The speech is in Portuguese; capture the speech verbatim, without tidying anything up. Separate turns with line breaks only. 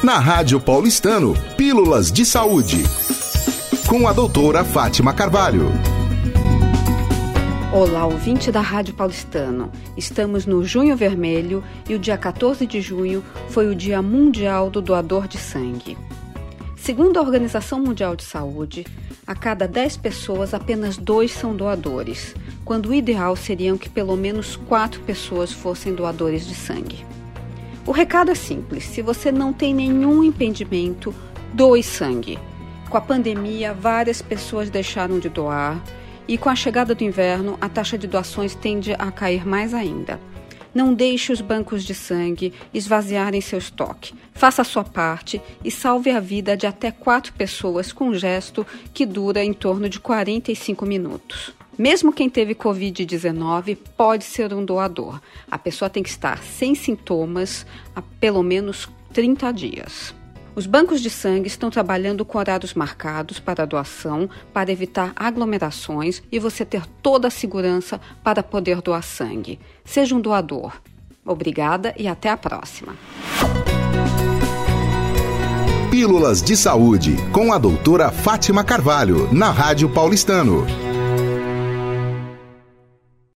Na Rádio Paulistano, Pílulas de Saúde, com a doutora Fátima Carvalho.
Olá, ouvinte da Rádio Paulistano. Estamos no Junho Vermelho e o dia quatorze de junho foi o Dia Mundial do Doador de Sangue. Segundo a Organização Mundial de Saúde, a cada dez pessoas, apenas dois são doadores, quando o ideal seriam que pelo menos quatro pessoas fossem doadores de sangue. O recado é simples: se você não tem nenhum impedimento, doe sangue. Com a pandemia, várias pessoas deixaram de doar e com a chegada do inverno, a taxa de doações tende a cair mais ainda. Não deixe os bancos de sangue esvaziarem seu estoque. Faça a sua parte e salve a vida de até quatro pessoas com um gesto que dura em torno de quarenta e cinco minutos. Mesmo quem teve covid dezenove pode ser um doador. A pessoa tem que estar sem sintomas há pelo menos trinta dias. Os bancos de sangue estão trabalhando com horários marcados para a doação, para evitar aglomerações e você ter toda a segurança para poder doar sangue. Seja um doador. Obrigada e até a próxima.
Pílulas de Saúde, com a doutora Fátima Carvalho, na Rádio Paulistano.